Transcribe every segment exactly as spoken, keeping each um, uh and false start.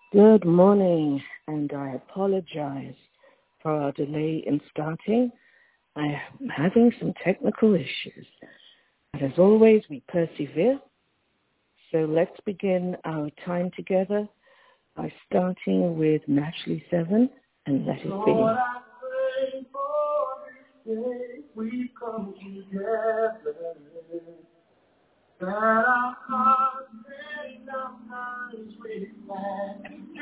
Good morning, and I apologize for our delay in starting. I am having some technical issues, but as always, we persevere. So let's begin our time together by starting with Naturally Seven and Let It Be. Lord, I pray for this day we come together, that our hearts and our minds reflect you.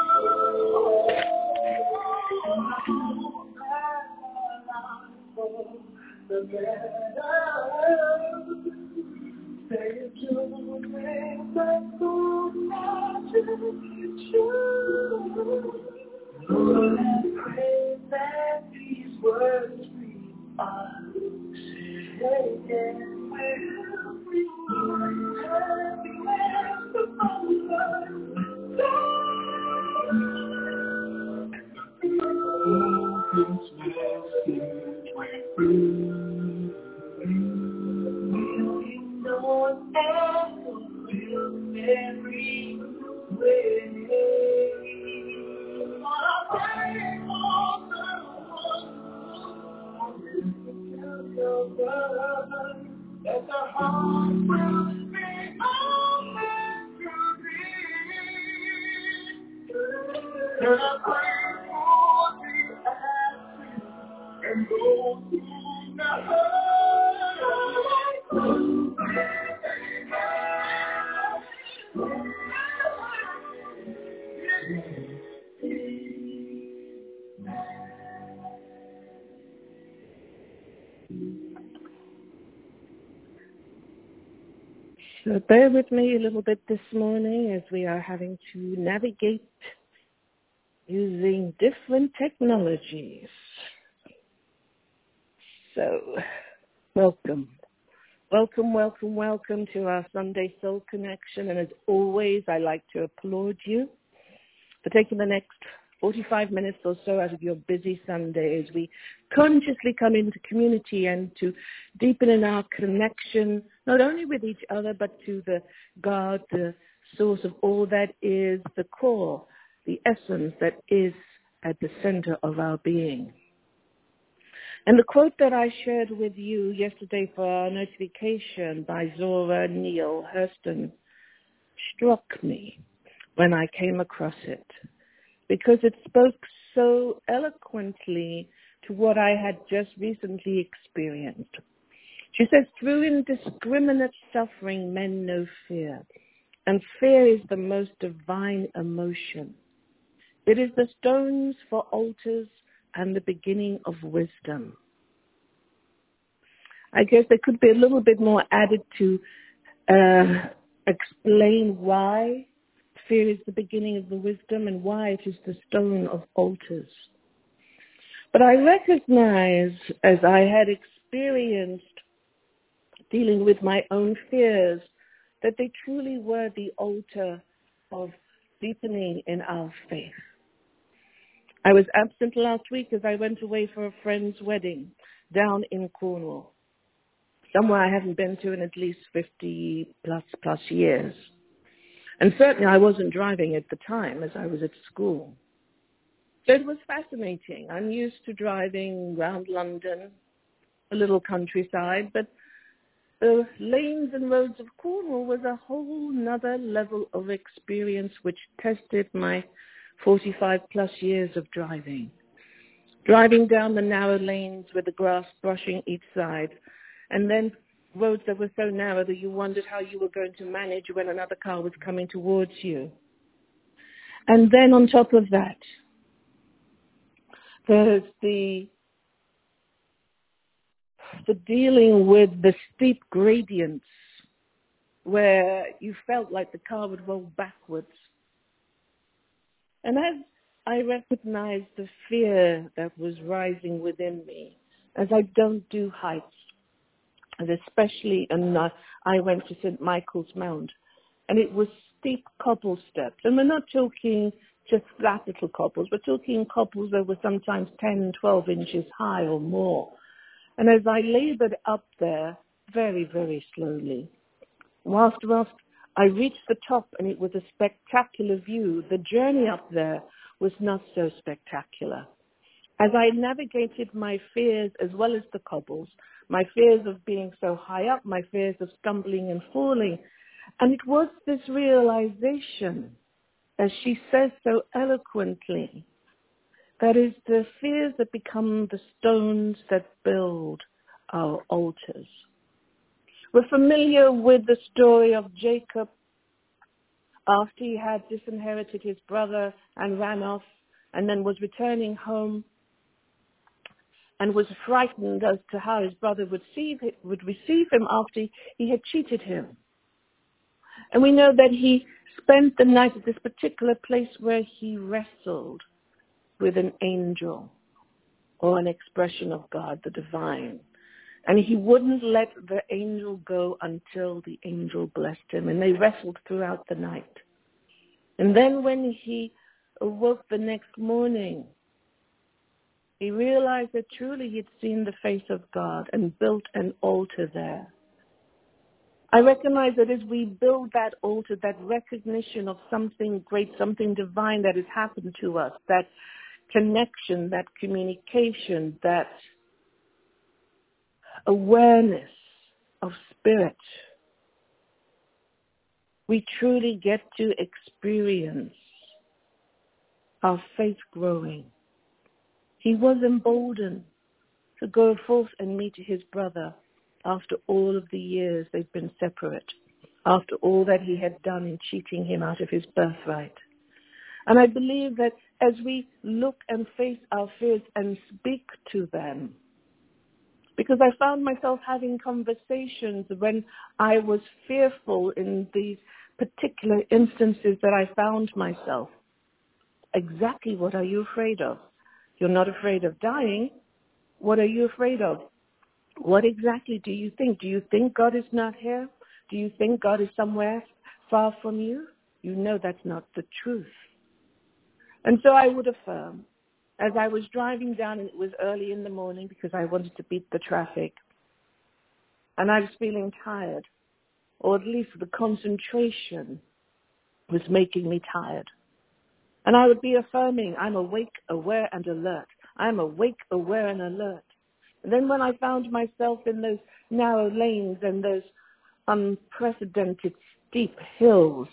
The better say it to me, but so much is true. Lord, I pray that these words we are saying will bring happiness to our this message we bring will be known and fulfilled every way. That the heart will be open to thee. And I pray for the ashes and those who never So bear with me a little bit this morning as we are having to navigate using different technologies. So, welcome. Welcome, welcome, welcome to our Sunday Soul Connection. And as always, I like to applaud you for taking the next forty-five minutes or so out of your busy Sunday as we consciously come into community and to deepen in our connection, not only with each other, but to the God, the source of all that is, the core, the essence that is at the center of our being. And the quote that I shared with you yesterday for our notification by Zora Neale Hurston struck me when I came across it, because it spoke so eloquently to what I had just recently experienced. She says, through indiscriminate suffering, men know fear, and fear is the most divine emotion. It is the stones for altars and the beginning of wisdom. I guess there could be a little bit more added to uh, explain why fear is the beginning of the wisdom and why it is the stone of altars. But I recognize, as I had experienced dealing with my own fears, that they truly were the altar of deepening in our faith. I was absent last week as I went away for a friend's wedding down in Cornwall, somewhere I haven't been to in at least fifty plus plus years. And certainly I wasn't driving at the time as I was at school. So it was fascinating. I'm used to driving around London, a little countryside, but the lanes and roads of Cornwall was a whole nother level of experience which tested my forty-five plus years of driving. Driving down the narrow lanes with the grass brushing each side, and then roads that were so narrow that you wondered how you were going to manage when another car was coming towards you. And then on top of that, there's the the dealing with the steep gradients where you felt like the car would roll backwards. And as I recognized the fear that was rising within me, as I don't do heights, and especially, and uh, I went to Saint Michael's Mount, and it was steep cobble steps. And we're not talking just flat little cobbles. We're talking cobbles that were sometimes ten, twelve inches high or more. And as I labored up there very, very slowly, whilst, whilst I reached the top and it was a spectacular view. The journey up there was not so spectacular. As I navigated my fears as well as the cobbles, my fears of being so high up, my fears of stumbling and falling, and it was this realization, as she says so eloquently, that is the fears that become the stones that build our altars. We're familiar with the story of Jacob after he had disinherited his brother and ran off and then was returning home and was frightened as to how his brother would receive, would receive him after he had cheated him. And we know that he spent the night at this particular place where he wrestled with an angel or an expression of God, the divine. And he wouldn't let the angel go until the angel blessed him. And they wrestled throughout the night. And then when he awoke the next morning, he realized that truly he'd seen the face of God and built an altar there. I recognize that as we build that altar, that recognition of something great, something divine that has happened to us, that connection, that communication, that awareness of spirit, we truly get to experience our faith growing. He was emboldened to go forth and meet his brother after all of the years they've been separate, after all that he had done in cheating him out of his birthright. And I believe that as we look and face our fears and speak to them, because I found myself having conversations when I was fearful in these particular instances that I found myself. Exactly what are you afraid of? You're not afraid of dying. What are you afraid of? What exactly do you think? Do you think God is not here? Do you think God is somewhere far from you? You know that's not the truth. And so I would affirm, as I was driving down, and it was early in the morning because I wanted to beat the traffic, and I was feeling tired, or at least the concentration was making me tired. And I would be affirming, I'm awake, aware, and alert. I'm awake, aware, and alert. And then when I found myself in those narrow lanes and those unprecedented steep hills,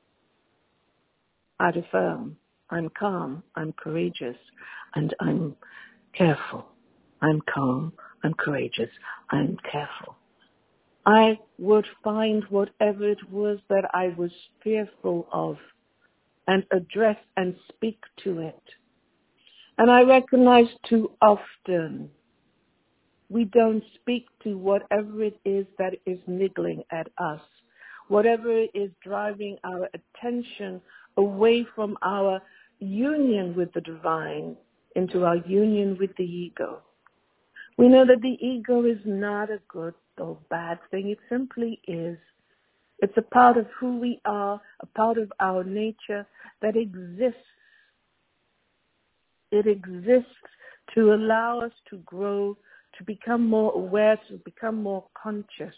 I'd affirm, I'm calm, I'm courageous, and I'm careful. I'm calm, I'm courageous, I'm careful. I would find whatever it was that I was fearful of and address and speak to it. And I recognize too often we don't speak to whatever it is that is niggling at us, whatever it is driving our attention away from our union with the divine into our union with the ego. We know that the ego is not a good or bad thing. It simply is. It's a part of who we are, a part of our nature that exists. It exists to allow us to grow, to become more aware, to become more conscious.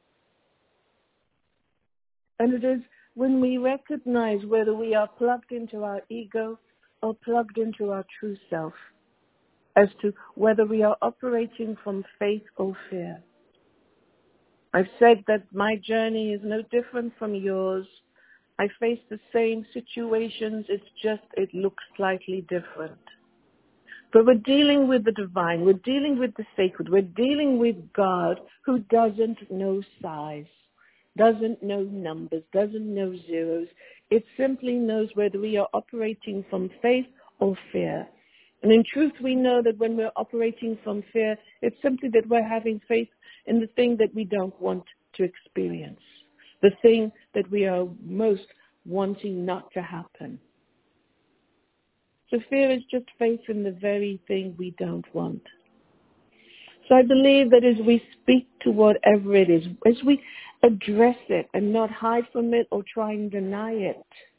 And it is when we recognize whether we are plugged into our ego or plugged into our true self as to whether we are operating from faith or fear. I've said that my journey is no different from yours. I face the same situations, it's just it looks slightly different. But we're dealing with the divine, we're dealing with the sacred, we're dealing with God who doesn't know size, doesn't know numbers, doesn't know zeros. It simply knows whether we are operating from faith or fear. And in truth, we know that when we're operating from fear, it's simply that we're having faith in the thing that we don't want to experience, the thing that we are most wanting not to happen. So fear is just faith in the very thing we don't want. So I believe that as we speak to whatever it is, as we address it and not hide from it or try and deny it,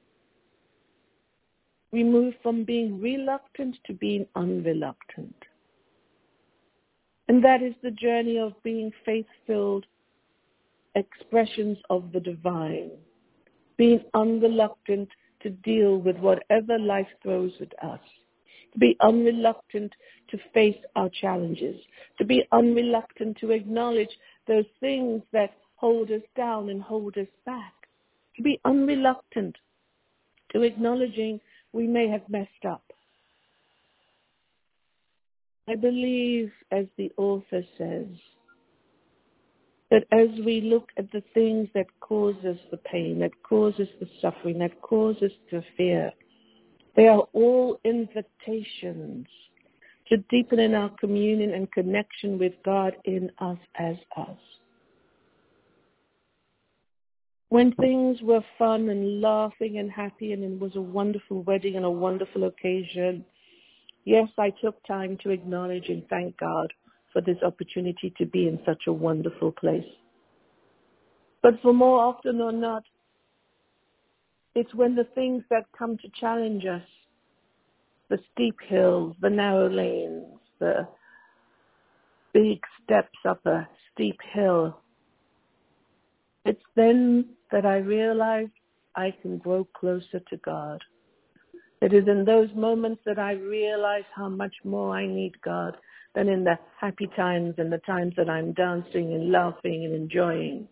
we move from being reluctant to being unreluctant. And that is the journey of being faith-filled expressions of the divine, being unreluctant to deal with whatever life throws at us, to be unreluctant to face our challenges, to be unreluctant to acknowledge those things that hold us down and hold us back, to be unreluctant to acknowledging we may have messed up. I believe, as the author says, that as we look at the things that cause us the pain, that cause us the suffering, that cause us the fear, they are all invitations to deepen in our communion and connection with God in us as us. When things were fun and laughing and happy and it was a wonderful wedding and a wonderful occasion, yes, I took time to acknowledge and thank God for this opportunity to be in such a wonderful place. But for more often or not, it's when the things that come to challenge us, the steep hills, the narrow lanes, the big steps up a steep hill, it's then that I realize I can grow closer to God. It is in those moments that I realize how much more I need God than in the happy times and the times that I'm dancing and laughing and enjoying.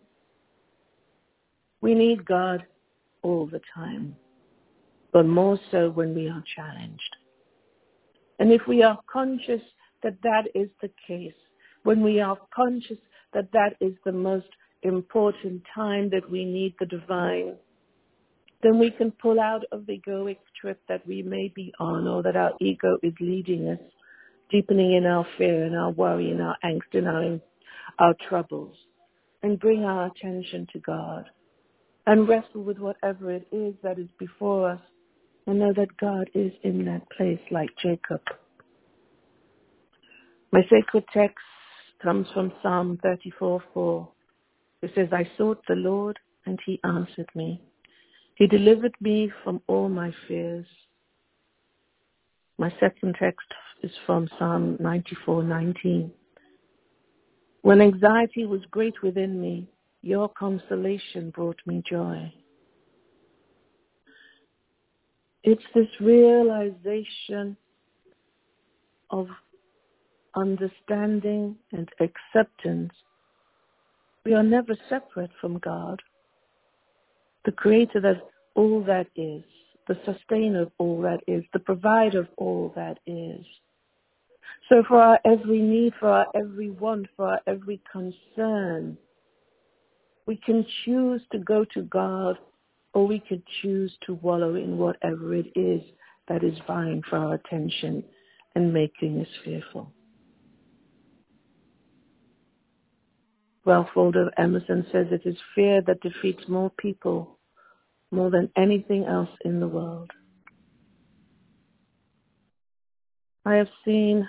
We need God all the time, but more so when we are challenged. And if we are conscious that that is the case, when we are conscious that that is the most important time that we need the divine, then we can pull out of the egoic trip that we may be on, or that our ego is leading us, deepening in our fear and our worry and our angst and our, our troubles, and bring our attention to God and wrestle with whatever it is that is before us, and know that God is in that place like Jacob. My sacred text comes from Psalm thirty-four four. It says, I sought the Lord and he answered me. He delivered me from all my fears. My second text is from Psalm ninety-four nineteen. When anxiety was great within me, your consolation brought me joy. It's this realization of understanding and acceptance. We are never separate from God, the creator of all that is, the sustainer of all that is, the provider of all that is. So for our every need, for our every want, for our every concern, we can choose to go to God, or we could choose to wallow in whatever it is that is vying for our attention and making us fearful. Ralph Waldo Emerson says it is fear that defeats more people more than anything else in the world. I have seen,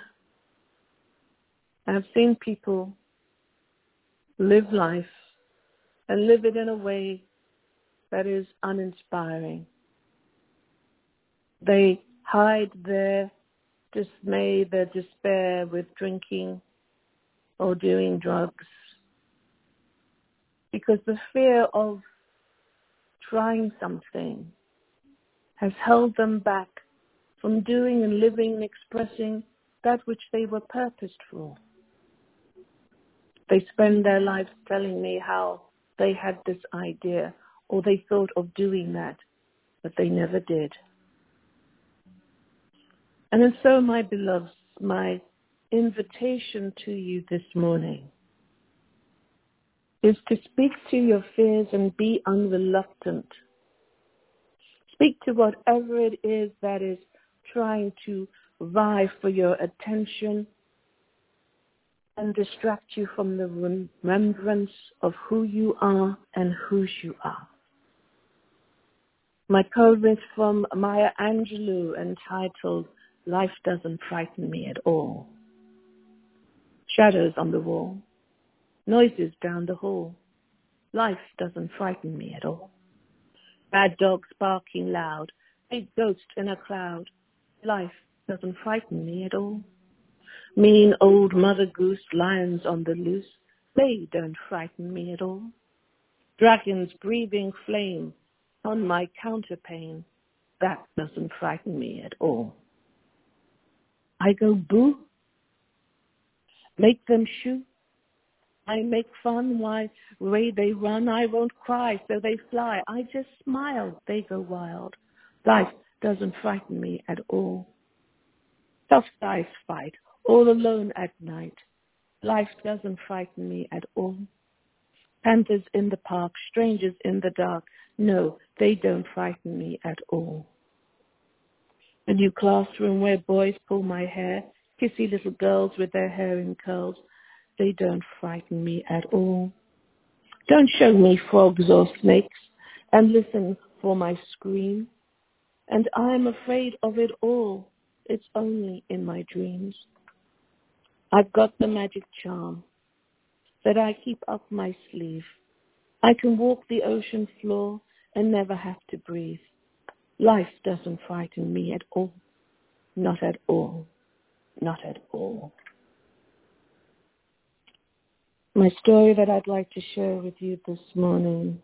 I have seen people live life and live it in a way that is uninspiring. They hide their dismay, their despair with drinking or doing drugs, because the fear of trying something has held them back from doing and living and expressing that which they were purposed for. They spend their lives telling me how they had this idea or they thought of doing that, but they never did. And and so, my beloveds, my invitation to you this morning is to speak to your fears and be unreluctant. Speak to whatever it is that is trying to vie for your attention and distract you from the remembrance of who you are and whose you are. My code is from Maya Angelou, entitled, Life Doesn't Frighten Me at All. Shadows on the wall, noises down the hall. Life doesn't frighten me at all. Bad dogs barking loud, big ghost in a cloud. Life doesn't frighten me at all. Mean old mother goose, lions on the loose, they don't frighten me at all. Dragons breathing flame, on my counter pain. That doesn't frighten me at all. I go boo, make them shoo. I make fun, why way they run. I won't cry, so they fly. I just smile, they go wild. Life doesn't frighten me at all. Tough guys fight, all alone at night. Life doesn't frighten me at all. Panthers in the park, strangers in the dark. No, they don't frighten me at all. A new classroom where boys pull my hair, kissy little girls with their hair in curls. They don't frighten me at all. Don't show me frogs or snakes and listen for my scream. And I am afraid of it all. It's only in my dreams. I've got the magic charm that I keep up my sleeve. I can walk the ocean floor and never have to breathe. Life doesn't frighten me at all. Not at all. Not at all. My story that I'd like to share with you this morning.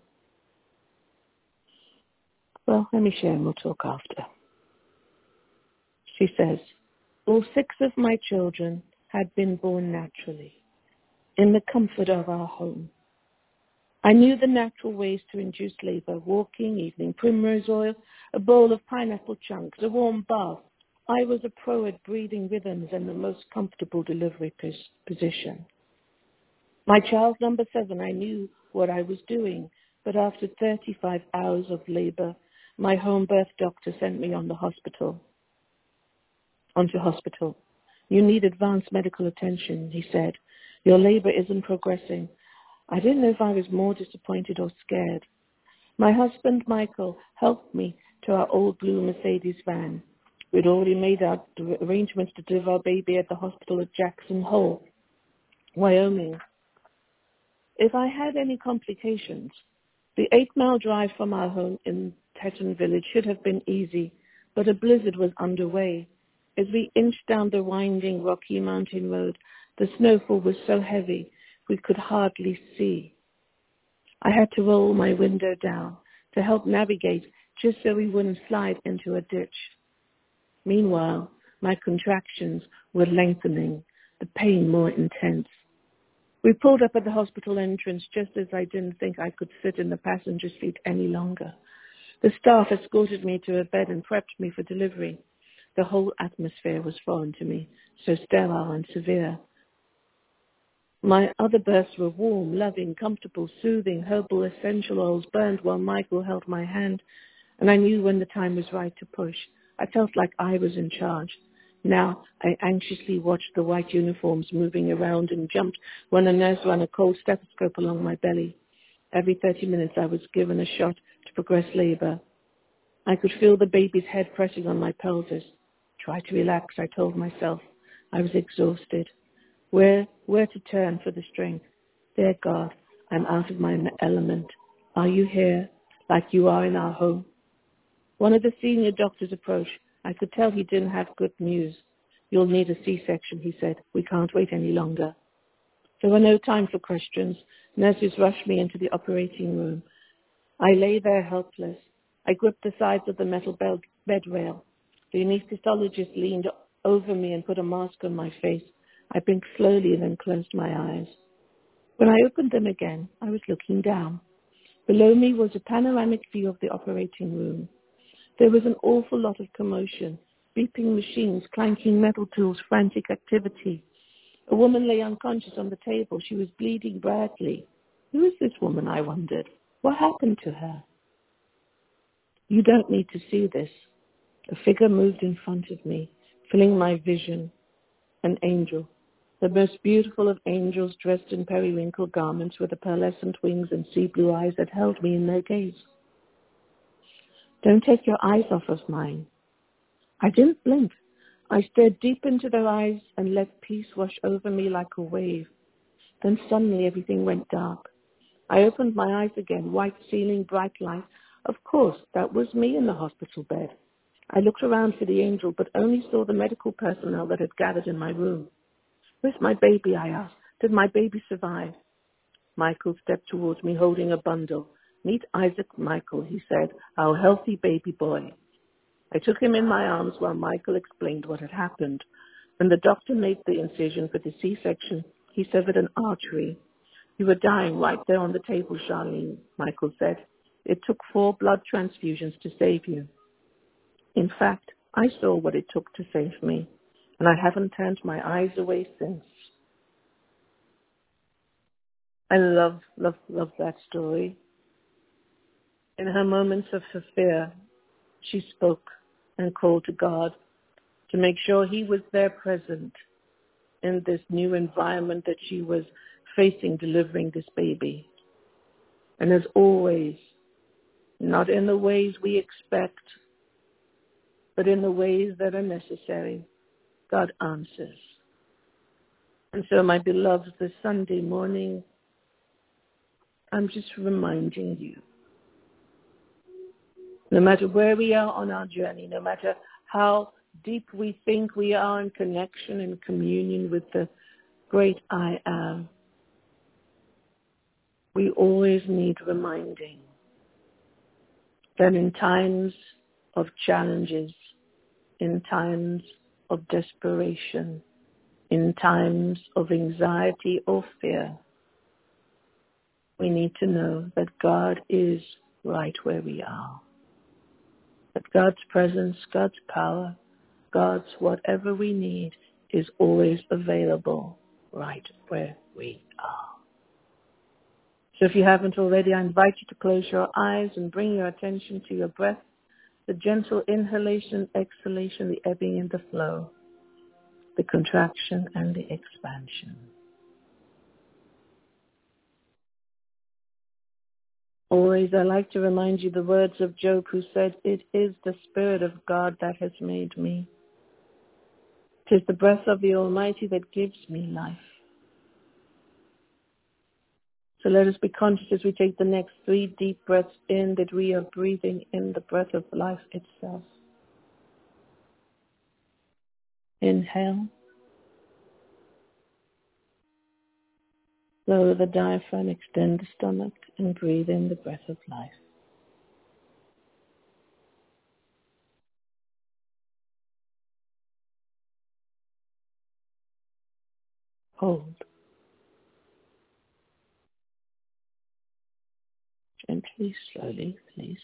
Well, let me share and we'll talk after. She says, all six of my children had been born naturally, in the comfort of our home. I knew the natural ways to induce labor: walking, evening primrose oil, a bowl of pineapple chunks, a warm bath. I was a pro at breathing rhythms and the most comfortable delivery pos- position. My child number seven, I knew what I was doing, but after thirty-five hours of labor, my home birth doctor sent me on the hospital, onto hospital. You need advanced medical attention, he said. Your labor isn't progressing. I didn't know if I was more disappointed or scared. My husband, Michael, helped me to our old blue Mercedes van. We'd already made our arrangements to deliver our baby at the hospital at Jackson Hole, Wyoming. If I had any complications, the eight-mile drive from our home in Teton Village should have been easy, but a blizzard was underway. As we inched down the winding Rocky Mountain Road, the snowfall was so heavy we could hardly see. I had to roll my window down to help navigate just so we wouldn't slide into a ditch. Meanwhile, my contractions were lengthening, the pain more intense. We pulled up at the hospital entrance just as I didn't think I could sit in the passenger seat any longer. The staff escorted me to a bed and prepped me for delivery. The whole atmosphere was foreign to me, so sterile and severe. My other births were warm, loving, comfortable, soothing. Herbal essential oils burned while Michael held my hand, and I knew when the time was right to push. I felt like I was in charge. Now I anxiously watched the white uniforms moving around and jumped when a nurse ran a cold stethoscope along my belly. Every thirty minutes I was given a shot to progress labor. I could feel the baby's head pressing on my pelvis. Try to relax, I told myself. I was exhausted. Where, where to turn for the strength? Dear God, I'm out of my element. Are you here, like you are in our home? One of the senior doctors approached. I could tell he didn't have good news. You'll need a C-section, he said. We can't wait any longer. There were no time for questions. Nurses rushed me into the operating room. I lay there helpless. I gripped the sides of the metal bed, bed rail. The anesthetologist leaned over me and put a mask on my face. I blinked slowly and then closed my eyes. When I opened them again, I was looking down. Below me was a panoramic view of the operating room. There was an awful lot of commotion, beeping machines, clanking metal tools, frantic activity. A woman lay unconscious on the table. She was bleeding badly. Who is this woman, I wondered? What happened to her? You don't need to see this. A figure moved in front of me, filling my vision. An angel, the most beautiful of angels, dressed in periwinkle garments with the pearlescent wings and sea blue eyes that held me in their gaze. Don't take your eyes off of mine. I didn't blink. I stared deep into their eyes and let peace wash over me like a wave. Then suddenly everything went dark. I opened my eyes again, white ceiling, bright light. Of course, that was me in the hospital bed. I looked around for the angel, but only saw the medical personnel that had gathered in my room. Where's my baby, I asked. Did my baby survive? Michael stepped towards me, holding a bundle. "Meet Isaac Michael," he said, "our healthy baby boy." I took him in my arms while Michael explained what had happened. When the doctor made the incision for the C-section, he severed an artery. "You were dying right there on the table, Charlene," Michael said. "It took four blood transfusions to save you." In fact, I saw what it took to save me, and I haven't turned my eyes away since. I love, love, love that story. In her moments of fear, she spoke and called to God to make sure he was there present in this new environment that she was facing, delivering this baby. And as always, not in the ways we expect, but in the ways that are necessary, God answers. And so, my beloveds, this Sunday morning, I'm just reminding you, no matter where we are on our journey, no matter how deep we think we are in connection and communion with the great I Am, we always need reminding that in times of challenges, in times of desperation, in times of anxiety or fear, we need to know that God is right where we are. That God's presence, God's power, God's whatever we need is always available right where we are. So if you haven't already, I invite you to close your eyes and bring your attention to your breath, the gentle inhalation, exhalation, the ebbing and the flow, the contraction and the expansion. Always, I like to remind you the words of Job, who said, "It is the Spirit of God that has made me. It is the breath of the Almighty that gives me life." So let us be conscious as we take the next three deep breaths in that we are breathing in the breath of life itself. Inhale. Lower the diaphragm, extend the stomach, and breathe in the breath of life. Hold. Gently, slowly, please.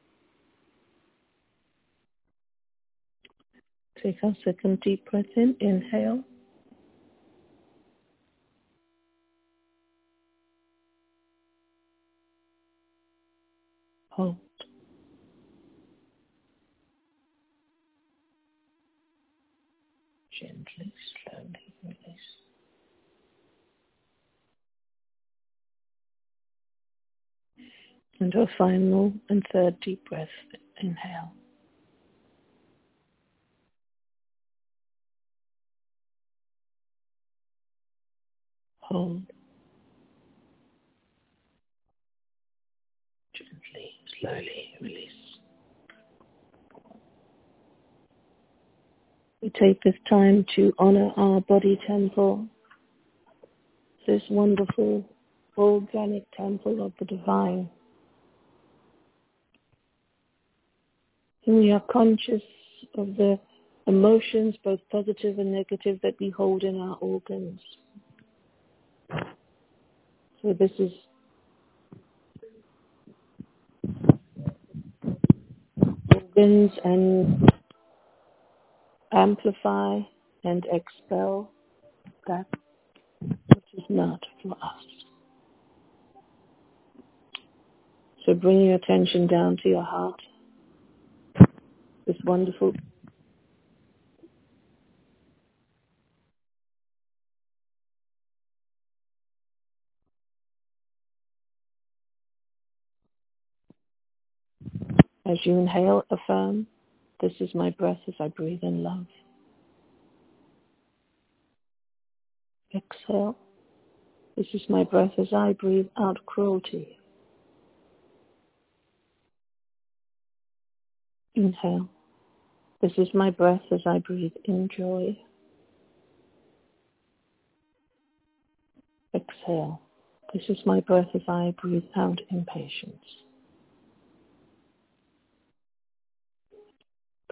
Take our second deep breath in. Inhale. Hold. Gently, slowly release. And our final and third deep breath. Inhale. Hold. Gently, slowly release. We take this time to honor our body temple, this wonderful organic temple of the divine. And we are conscious of the emotions, both positive and negative, that we hold in our organs. So this is organs and amplify and expel that which is not for us. So bring your attention down to your heart. This wonderful as you inhale, affirm, "This is my breath as I breathe in love." Exhale, "This is my breath as I breathe out cruelty." Inhale, "This is my breath as I breathe in joy." Exhale, "This is my breath as I breathe out impatience."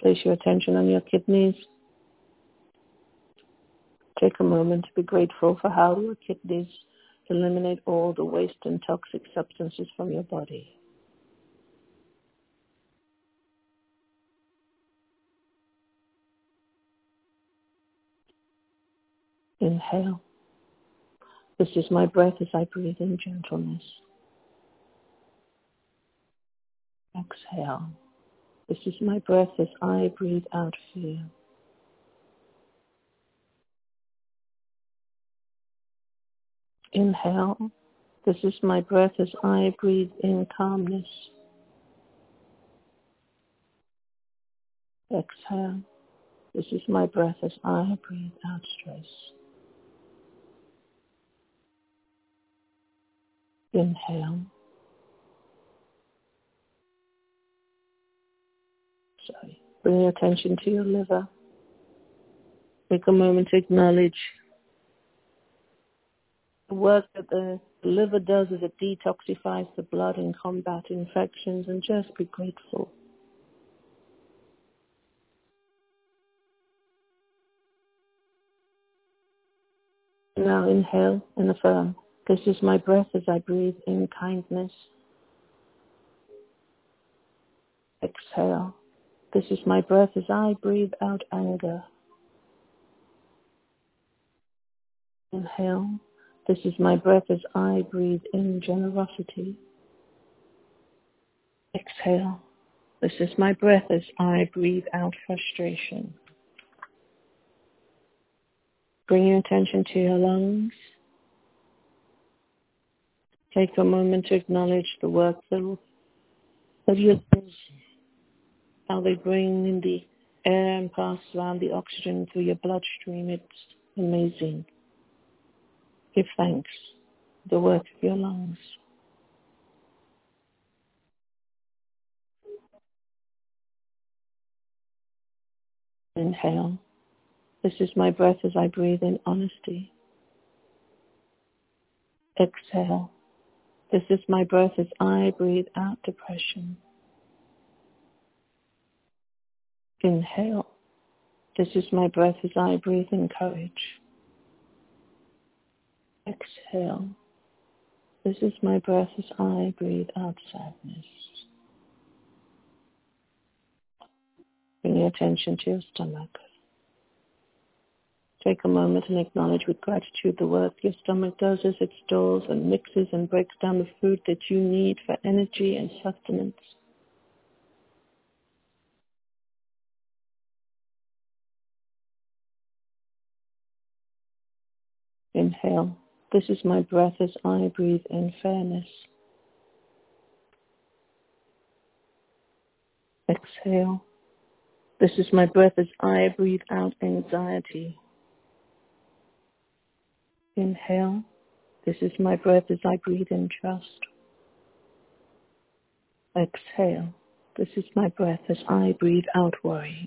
Place your attention on your kidneys. Take a moment to be grateful for how your kidneys eliminate all the waste and toxic substances from your body. Inhale. This is my breath as I breathe in gentleness. Exhale. This is my breath as I breathe out fear. Inhale. This is my breath as I breathe in calmness. Exhale. This is my breath as I breathe out stress. Inhale. Sorry. Bring your attention to your liver. Take a moment to acknowledge the work that the liver does as it detoxifies the blood and combats infections, and just be grateful. Now inhale and affirm. This is my breath as I breathe in kindness. Exhale. This is my breath as I breathe out anger. Inhale. This is my breath as I breathe in generosity. Exhale. This is my breath as I breathe out frustration. Bring your attention to your lungs. Take a moment to acknowledge the work of your lungs, how they bring in the air and pass around the oxygen through your bloodstream. It's amazing. Give thanks for the work of your lungs. Inhale. This is my breath as I breathe in honesty. Exhale. This is my breath as I breathe out depression. Inhale. This is my breath as I breathe in courage. Exhale. This is my breath as I breathe out sadness. Bring your attention to your stomach. Take a moment and acknowledge with gratitude the work your stomach does as it stores and mixes and breaks down the food that you need for energy and sustenance. Inhale. This is my breath as I breathe in fairness. Exhale. This is my breath as I breathe out anxiety. Inhale. This is my breath as I breathe in trust. Exhale. This is my breath as I breathe out worry.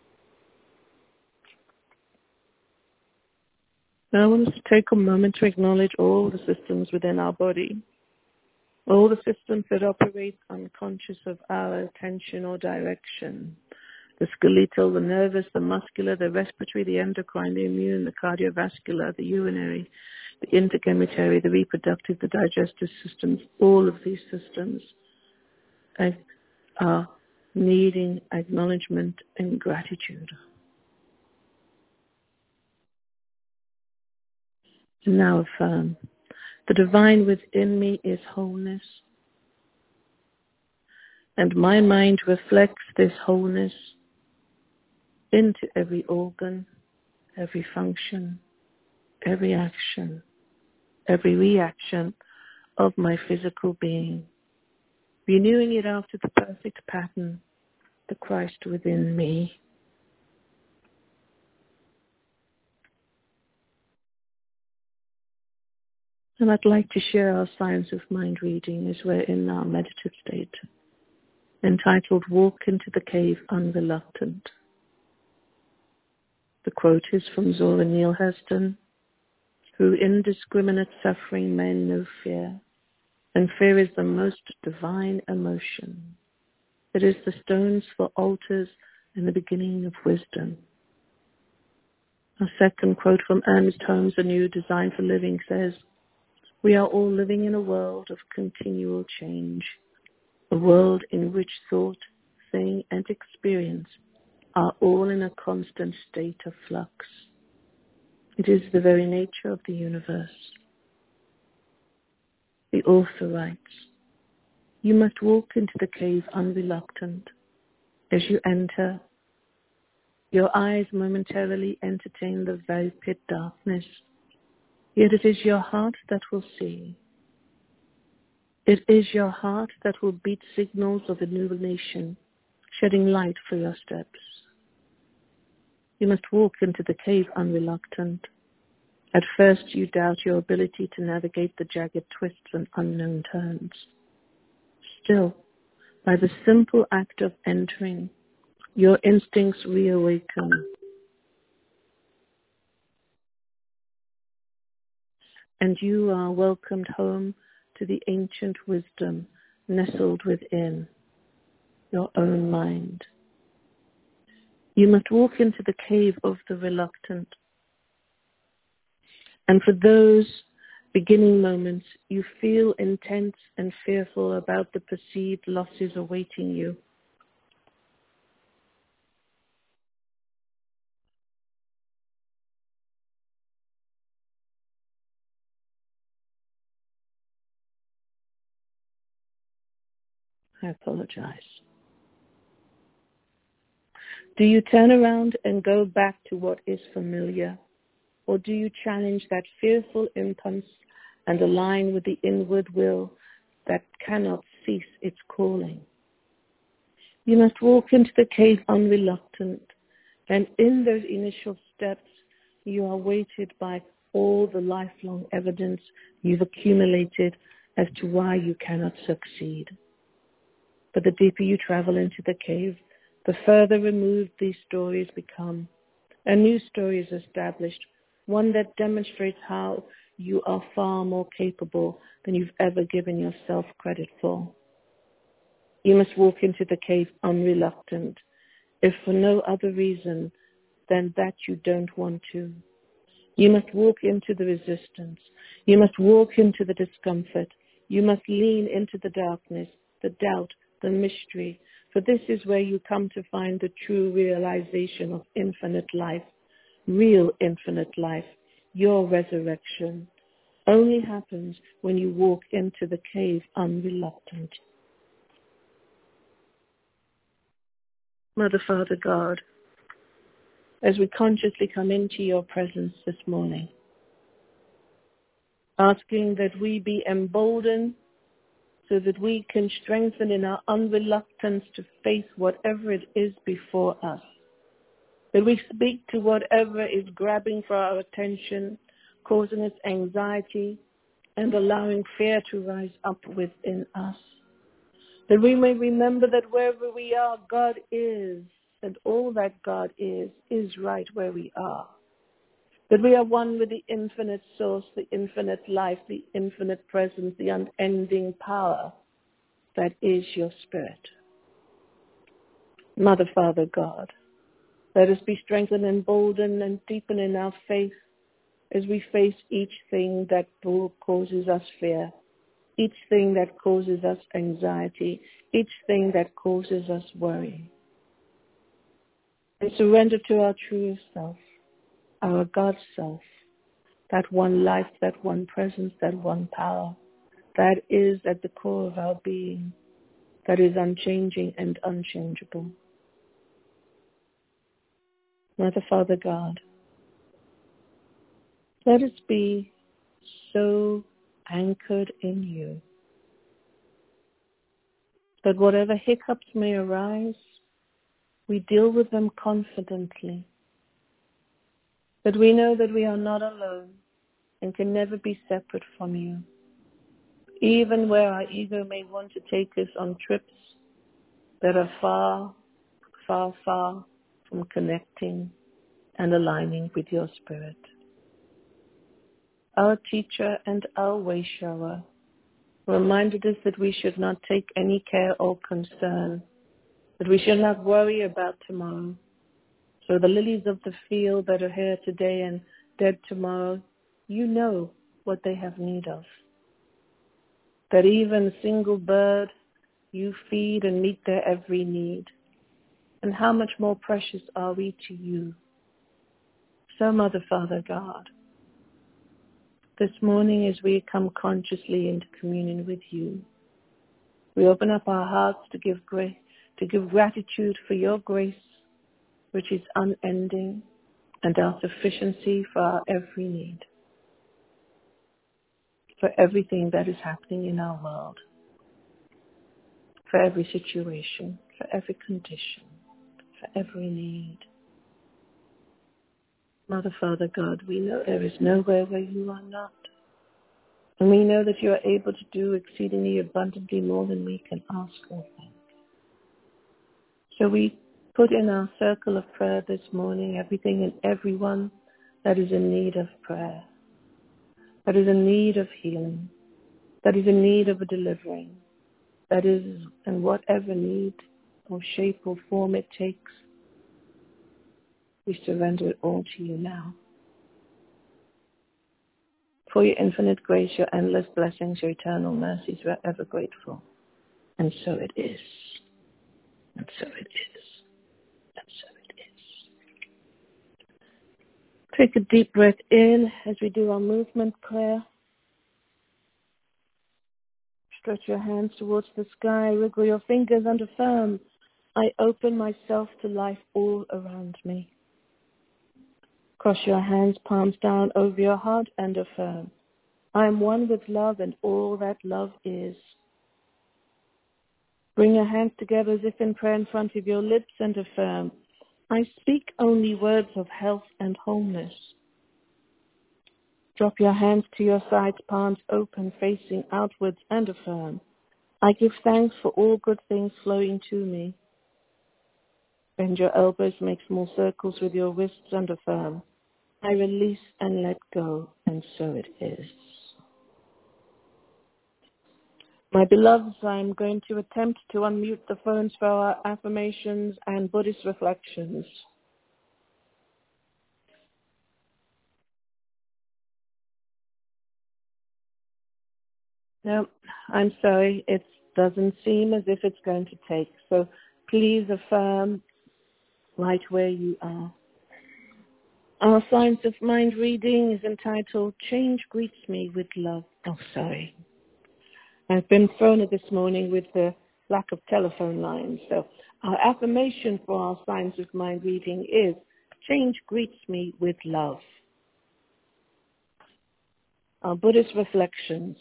Now I want us to take a moment to acknowledge all the systems within our body, all the systems that operate unconscious of our attention or direction. The skeletal, the nervous, the muscular, the respiratory, the endocrine, the immune, the cardiovascular, the urinary, the integumentary, the reproductive, the digestive systems. All of these systems are needing acknowledgement and gratitude. And now affirm, the divine within me is wholeness, and my mind reflects this wholeness into every organ, every function, every action, every reaction of my physical being, renewing it after the perfect pattern, the Christ within me. And I'd like to share our Science of Mind reading as we're in our meditative state, entitled Walk into the Cave Unreluctant. The quote is from Zora Neale Hurston. Through indiscriminate suffering men know fear, and fear is the most divine emotion. It is the stones for altars and the beginning of wisdom. A second quote from Ernest Holmes, A New Design for Living, says, "We are all living in a world of continual change, a world in which thought, thing, and experience are all in a constant state of flux. It is the very nature of the universe." The author writes, "You must walk into the cave unreluctant. As you enter, your eyes momentarily entertain the very pit darkness, yet it is your heart that will see. It is your heart that will beat signals of illumination, shedding light for your steps. You must walk into the cave unreluctant. At first you doubt your ability to navigate the jagged twists and unknown turns. Still, by the simple act of entering, your instincts reawaken. And you are welcomed home to the ancient wisdom nestled within your own mind. You must walk into the cave of the reluctant. And for those beginning moments, you feel intense and fearful about the perceived losses awaiting you. I apologize. Do you turn around and go back to what is familiar? Or do you challenge that fearful impulse and align with the inward will that cannot cease its calling? You must walk into the cave unreluctant, and in those initial steps, you are weighted by all the lifelong evidence you've accumulated as to why you cannot succeed. But the deeper you travel into the cave, the further removed these stories become. A new story is established, one that demonstrates how you are far more capable than you've ever given yourself credit for. You must walk into the cave unreluctant, if for no other reason than that you don't want to. You must walk into the resistance. You must walk into the discomfort. You must lean into the darkness, the doubt, the mystery, for this is where you come to find the true realization of infinite life, real infinite life. Your resurrection only happens when you walk into the cave unreluctant. Mother, Father, God, as we consciously come into your presence this morning, asking that we be emboldened so that we can strengthen in our unreluctance to face whatever it is before us. That we speak to whatever is grabbing for our attention, causing us anxiety, and allowing fear to rise up within us. That we may remember that wherever we are, God is, and all that God is, is right where we are. That we are one with the infinite source, the infinite life, the infinite presence, the unending power that is your Spirit. Mother, Father, God, let us be strengthened and emboldened and deepen in our faith as we face each thing that causes us fear, each thing that causes us anxiety, each thing that causes us worry. And surrender to our true self, our God self, that one life, that one presence, that one power, that is at the core of our being, that is unchanging and unchangeable. Mother, Father, God, let us be so anchored in you that whatever hiccups may arise, we deal with them confidently, that we know that we are not alone and can never be separate from you, even where our ego may want to take us on trips that are far, far, far from connecting and aligning with your Spirit. Our teacher and our way shower reminded us that we should not take any care or concern that we shall not worry about tomorrow. So the lilies of the field that are here today and dead tomorrow, you know what they have need of. That even a single bird, you feed and meet their every need. And how much more precious are we to you? So, Mother, Father, God, this morning as we come consciously into communion with you, we open up our hearts to give grace, to give gratitude for your grace, which is unending, and our sufficiency for our every need, for everything that is happening in our world, for every situation, for every condition, for every need. Mother, Father, God, we know there is nowhere where you are not. And we know that you are able to do exceedingly abundantly more than we can ask or think. So we put in our circle of prayer this morning everything and everyone that is in need of prayer, that is in need of healing, that is in need of a delivering, that is in whatever need or shape or form it takes. We surrender it all to you now. For your infinite grace, your endless blessings, your eternal mercies, we are ever grateful. And so it is. And so it is. And so it is. Take a deep breath in as we do our movement prayer. Stretch your hands towards the sky. Wriggle your fingers and affirm, I open myself to life all around me. Cross your hands, palms down over your heart and affirm, I am one with love and all that love is. Bring your hands together as if in prayer in front of your lips and affirm, I speak only words of health and wholeness. Drop your hands to your sides, palms open, facing outwards and affirm, I give thanks for all good things flowing to me. Bend your elbows, make small circles with your wrists and affirm, I release and let go, and so it is. My beloveds, I am going to attempt to unmute the phones for our affirmations and Buddhist reflections. No, I'm sorry, it doesn't seem as if it's going to take, so please affirm right where you are. Our Science of Mind reading is entitled, Change Greets Me with Love. Oh, sorry. I've been thrown at this morning with the lack of telephone lines. So our affirmation for our Science of Mind reading is, change greets me with love. Our Buddhist reflections.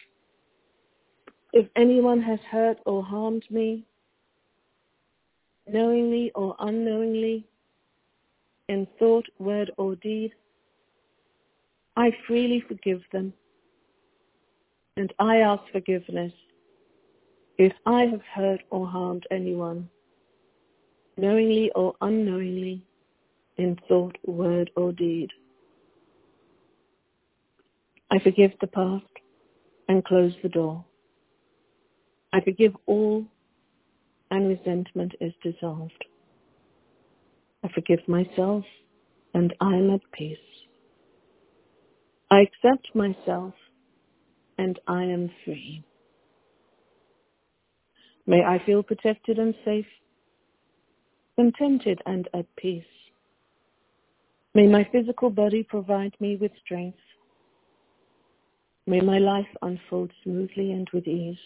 If anyone has hurt or harmed me, knowingly or unknowingly, in thought, word, or deed, I freely forgive them, and I ask forgiveness if I have hurt or harmed anyone, knowingly or unknowingly, in thought, word, or deed. I forgive the past and close the door. I forgive all, and resentment is dissolved. I forgive myself, and I am at peace. I accept myself, and I am free. May I feel protected and safe, contented and at peace. May my physical body provide me with strength. May my life unfold smoothly and with ease.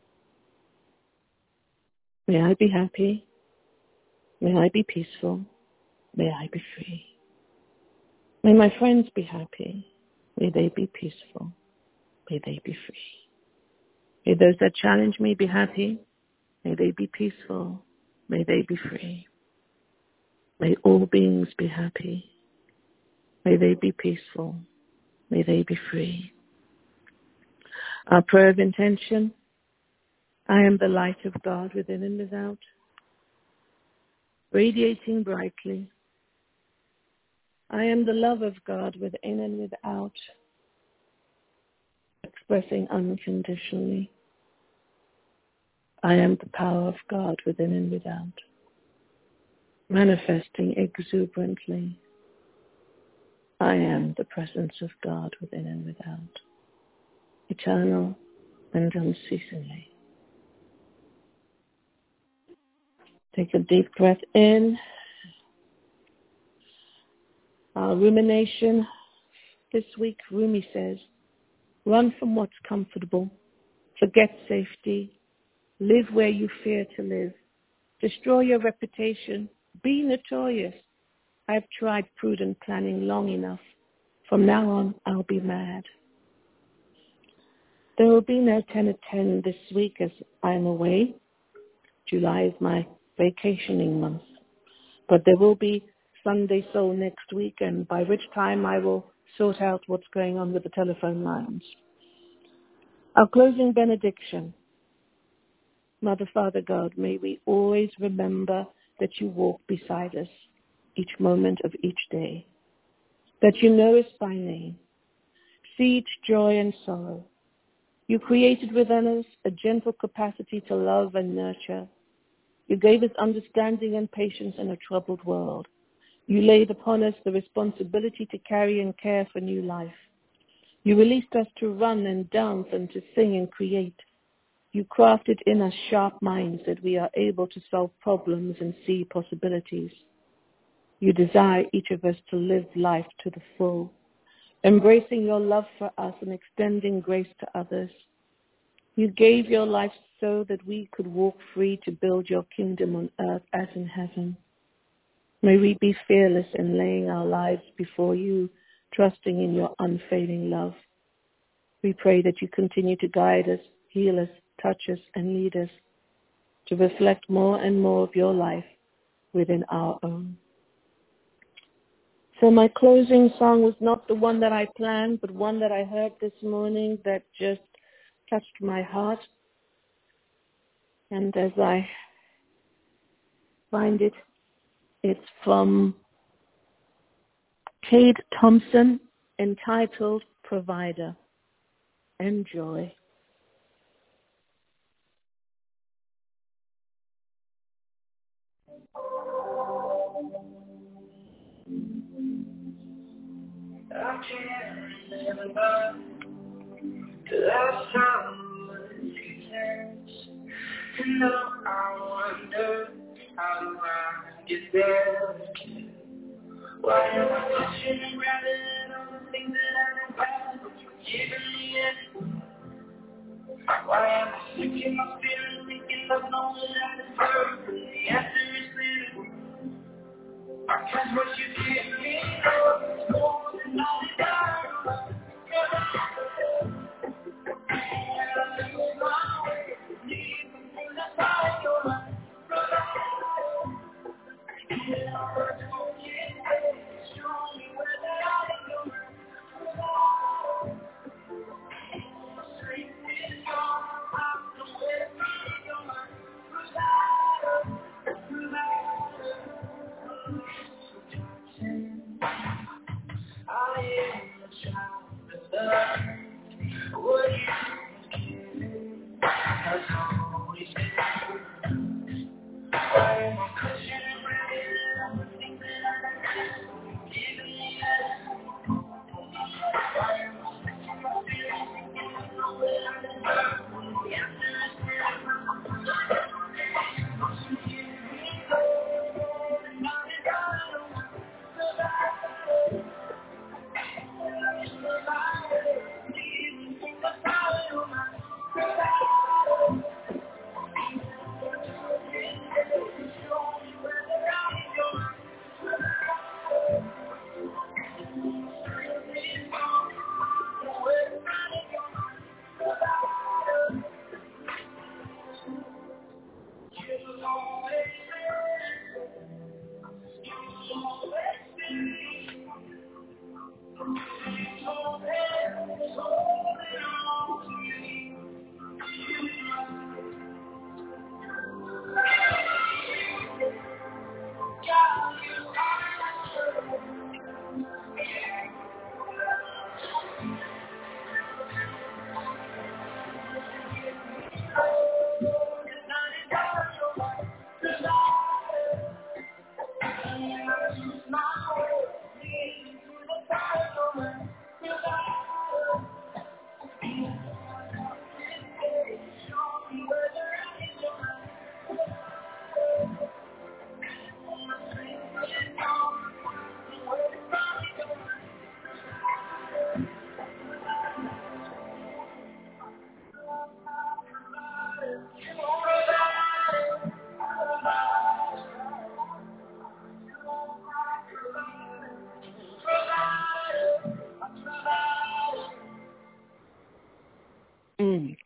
May I be happy. May I be peaceful. May I be free. May my friends be happy. May they be peaceful. May they be free. May those that challenge me be happy. May they be peaceful. May they be free. May all beings be happy. May they be peaceful. May they be free. Our prayer of intention. I am the light of God within and without, radiating brightly. I am the love of God within and without, expressing unconditionally. I am the power of God within and without. manifesting exuberantly. I am the presence of God within and without, eternal and unceasingly. Take a deep breath in. Our rumination this week, Rumi says, run from what's comfortable, forget safety, live where you fear to live, destroy your reputation, be notorious. I've tried prudent planning long enough. From now on, I'll be mad. There will be no ten at ten this week as I'm away. July is my vacationing month. But there will be Sunday Soul next week, and by which time I will sort out what's going on with the telephone lines. Our closing benediction. Mother, Father, God, may we always remember that you walk beside us each moment of each day, that you know us by name, see each joy and sorrow. You created within us a gentle capacity to love and nurture. You gave us understanding and patience in a troubled world. You laid upon us the responsibility to carry and care for new life. You released us to run and dance and to sing and create. You crafted in us sharp minds that we are able to solve problems and see possibilities. You desire each of us to live life to the full, embracing your love for us and extending grace to others. You gave your life so that we could walk free to build your kingdom on earth as in heaven. May we be fearless in laying our lives before you, trusting in your unfailing love. We pray that you continue to guide us, heal us, touch us, and lead us to reflect more and more of your life within our own. So my closing song was not the one that I planned, but one that I heard this morning that just touched my heart. And as I find it, it's from Cade Thompson, entitled Provider. Enjoy. I can't remember the last time we danced. And now I wonder, how do I get there again? Why am I pushing rather than all the things that I never had? Giving me it. Why am I sick in my feelings, thinking of knowing that it's hurt? The answer is clear. Cause what you give me, Lord, is more than I deserve. And I lose my way, leaving through the fire, you're my provider. And I work for you, show me where the light is, you're my provider. Strength is gone, I'm nowhere to be, you're my provider. Provider. I am a child of love. What you give has always been. I am a Christian and ready. I'm a thing that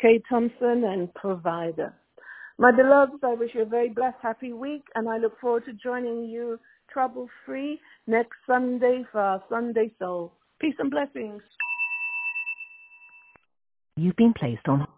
Kay Thompson and Provider. My beloveds, I wish you a very blessed, happy week, and I look forward to joining you trouble-free next Sunday for our Sunday Soul. Peace and blessings. You've been placed on